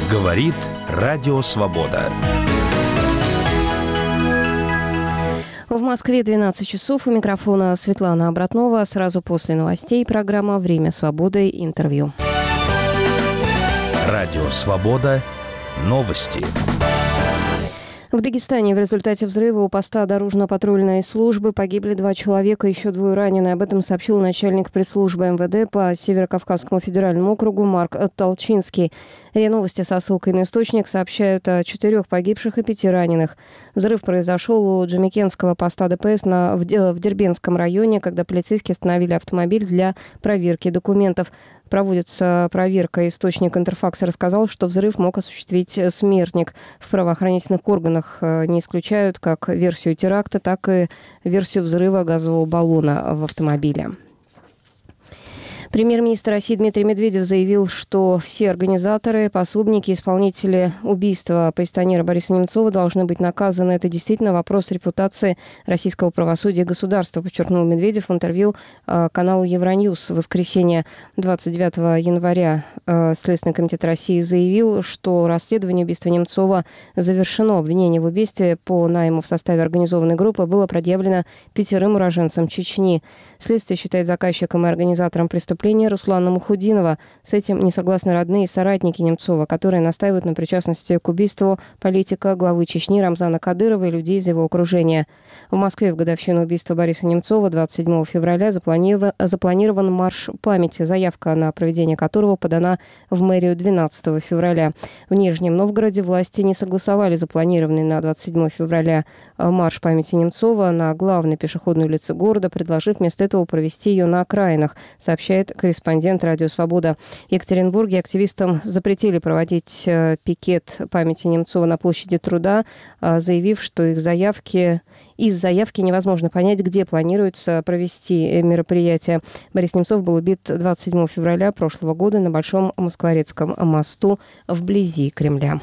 Говорит Радио Свобода. В Москве 12 часов. У микрофона Светлана Обратнова. Сразу после новостей программа «Время свободы. Интервью». Радио Свобода. Новости. В Дагестане в результате взрыва у поста дорожно-патрульной службы погибли 2 человека, еще 2 ранены. Об этом сообщил начальник пресс-службы МВД по Северо-Кавказскому федеральному округу Марк Толчинский. РИА Новости со ссылкой на источник сообщают о 4 погибших и 5 раненых. Взрыв произошел у Джамикенского поста ДПС в Дербентском районе, когда полицейские остановили автомобиль для проверки документов. Проводится проверка. Источник Интерфакса рассказал, что взрыв мог осуществить смертник. В правоохранительных органах не исключают как версию теракта, так и версию взрыва газового баллона в автомобиле. Премьер-министр России Дмитрий Медведев заявил, что все организаторы, пособники, исполнители убийства оппозиционера Бориса Немцова должны быть наказаны. Это действительно вопрос репутации российского правосудия и государства, подчеркнул Медведев в интервью каналу Евроньюз. В воскресенье 29 января Следственный комитет России заявил, что расследование убийства Немцова завершено. Обвинение в убийстве по найму в составе организованной группы было предъявлено 5 уроженцам Чечни. Следствие считает заказчиком и организатором преступления Руслана Мухудинова. С этим не согласны родные и соратники Немцова, которые настаивают на причастности к убийству политика главы Чечни Рамзана Кадырова и людей из его окружения. В Москве в годовщину убийства Бориса Немцова 27 февраля запланирован марш памяти, заявка на проведение которого подана в мэрию 12 февраля. В Нижнем Новгороде власти не согласовали запланированный на 27 февраля марш памяти Немцова на главной пешеходной улице города, предложив вместо этого провести ее на окраинах, сообщает корреспондент «Радио Свобода». В Екатеринбурге активистам запретили проводить пикет памяти Немцова на площади Труда, заявив, что из заявки невозможно понять, где планируется провести мероприятие. Борис Немцов был убит 27 февраля прошлого года на Большом Москворецком мосту вблизи Кремля.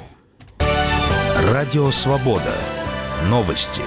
Радио Свобода. Новости.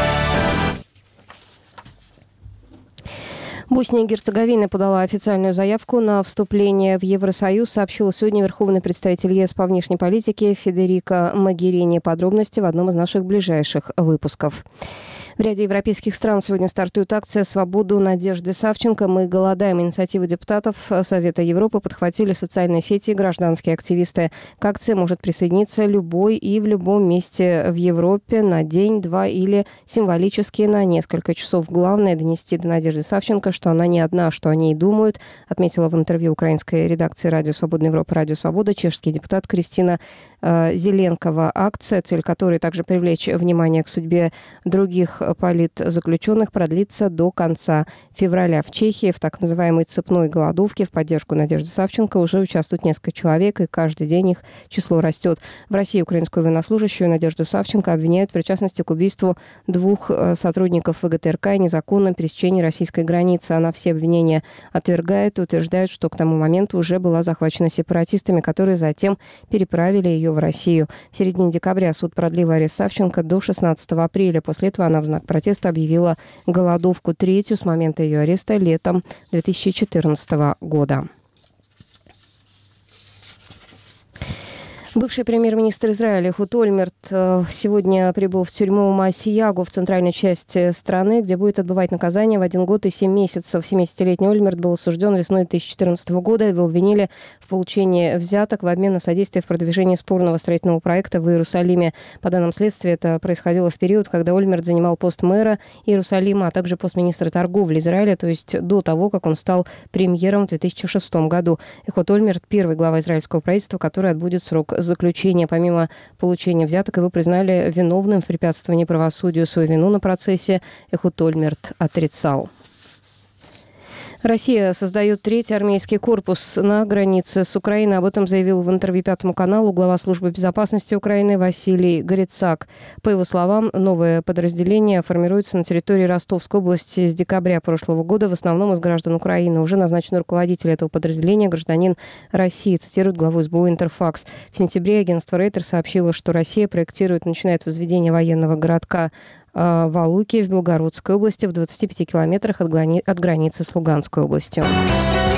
Босния и Герцеговина подала официальную заявку на вступление в Евросоюз, сообщила сегодня верховный представитель ЕС по внешней политике Федерика Могерини. Подробности в одном из наших ближайших выпусков. В ряде европейских стран сегодня стартует акция «Свободу Надежды Савченко. Мы голодаем». Инициативу депутатов Совета Европы подхватили социальные сети и гражданские активисты. К акции может присоединиться любой и в любом месте в Европе на день, 2 или символически на несколько часов. Главное – донести до Надежды Савченко, что она не одна, что о ней думают, отметила в интервью украинской редакции «Радио Свободная Европа» «Радио Свобода» чешский депутат Кристина Зеленкова. Акция, цель которой также привлечь внимание к судьбе других политзаключенных, продлится до конца февраля. В Чехии в так называемой цепной голодовке в поддержку Надежды Савченко уже участвуют несколько человек, и каждый день их число растет. В России украинскую военнослужащую Надежду Савченко обвиняют в причастности к убийству 2 сотрудников ВГТРК и незаконном пересечении российской границы. Она все обвинения отвергает и утверждает, что к тому моменту уже была захвачена сепаратистами, которые затем переправили ее в Россию. В середине декабря суд продлил арест Савченко до 16 апреля. После этого она в знак протеста объявила голодовку 3-ю с момента ее ареста летом 2014 года. Бывший премьер-министр Израиля Эхуд Ольмерт сегодня прибыл в тюрьму Маасиягу в центральной части страны, где будет отбывать наказание в 1 год и 7 месяцев. 70-летний Ольмерт был осужден весной 2014 года. Его обвинили в получении взяток в обмен на содействие в продвижении спорного строительного проекта в Иерусалиме. По данным следствия, это происходило в период, когда Ольмерт занимал пост мэра Иерусалима, а также пост министра торговли Израиля, то есть до того, как он стал премьером в 2006 году. Эхуд Ольмерт – первый глава израильского правительства, который отбудет срок заключения. Помимо получения взяток, его признали виновным в препятствовании правосудию. Свою вину на процессе Эхуд Ольмерт отрицал. Россия создает 3-й армейский корпус на границе с Украиной. Об этом заявил в интервью Пятому каналу глава службы безопасности Украины Василий Грицак. По его словам, новое подразделение формируется на территории Ростовской области с декабря прошлого года, в основном из граждан Украины. Уже назначен руководитель этого подразделения, гражданин России, цитирует главу СБУ Интерфакс. В сентябре агентство Рейтер сообщило, что Россия проектирует и начинает возведение военного городка Валуки в Белгородской области в 25 километрах от границы с Луганской областью.